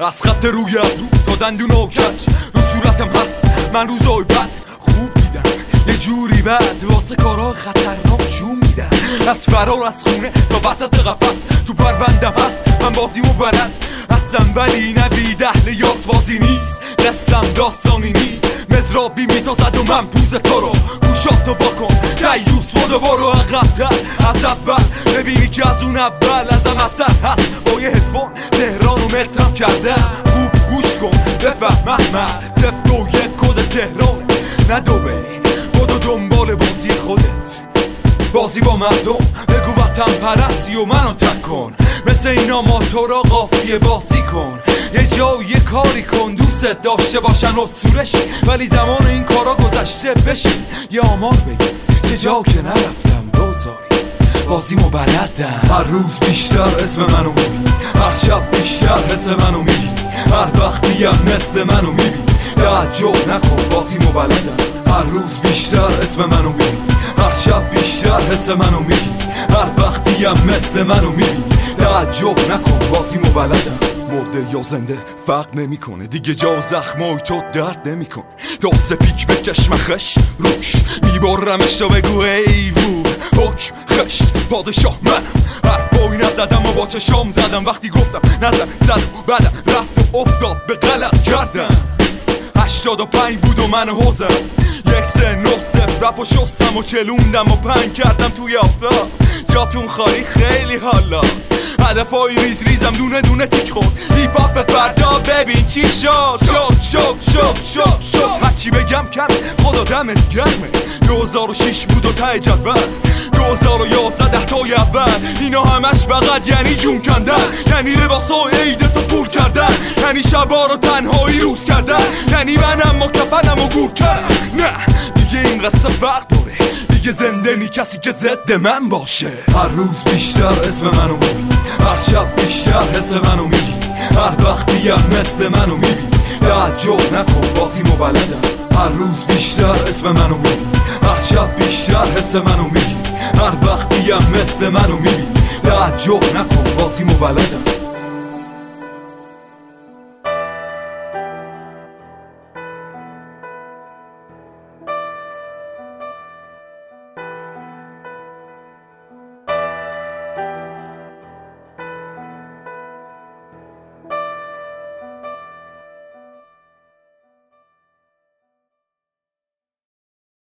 از خفت روی ابرو تا دندون و کج رو صورتم هست من روزای بد خوب دیدم یه جوری بد واسه کارها خطرناک جون میدم از فرار از خونه تا وسط قفس تو پروندم هست من بازیمو بلد هستم ولی نبید اهل یاس بازی نیست قسم داستانی نی مزرابی میتازد و من پوز تو رو گوشاتو واکن دیوس بودو برو عقب‌تر از اول ببینی که از اون اول ازم اثر هست با یه هدفون تهران و مترم کردم خوب گوش کن بفهم احمد زفت و یک کد تهرانه نه دوبه بدو دنبال بازی خودت بازی با مردم بگو وطن پرستی و منو تک کن مثل اینا ما تو را قافیه بازی کن یه جا و یه کاری کن دوست داشته باشن و سورشی ولی زمان این کارا گذشته بشین یه آمار بگی یه جا که نرفتم دوزاری بازیمو بلدم هر روز بیشتر اسم منو میبینی هر شب بیشتر حس منو میبینی هر وقتیم مثل منو میبینی تعجب نکن بازیمو بلدم هر روز بیشتر اسم منو میبینی هر شب بیشتر حس منو میبینی هر وقتیم مثل منو میبینی تعجب نکن بازیمو بلدم مرده یا زنده فرق نمیکنه دیگه جا زخمای تو درد نمیکنه داست پیک بکش مخش روش میبرمش تا بگو ایوون حکم خشت پادشاه منم حرفایی نزدم و با چشام زدم وقتی گفتم نزد زد و بعدم رفت و افتاد به غلط کردم 85 بود و من حوزم 1-3-9-0 رپ و شستم و چلوندم و پنگ کردم توی آفتاب جاتون خالی خیلی حالا هدفای ریز ریزم دونه دونه تیک خورد هیپ هاپ به فردا ببین چی شد شد هرچی بگم کمه خدا دمت گرمه 2006 بود و ته جدول 2011 10 تای اول اینا همش فقط یعنی جون کندن یعنی لباسای عیدتو پول کردن یعنی شبا رو تنهایی روز کردن یعنی منم و کفنم و گور کردن نه دیگه این قصه فرق داره دیگه زنده نی کسی که ضد من باشه هر روز بیشتر اسم منو میبینی هر شب بیشتر حس منو میبینی هر وقتیم مثل منو میبینی تعجب نکن بازیمو بلدم هر روز بیشتر اسم منو میبینی هر شب بیشتر حس منو میبینی هر وقتیم مثل منو میبینی تعجب نکن بازیمو بلدم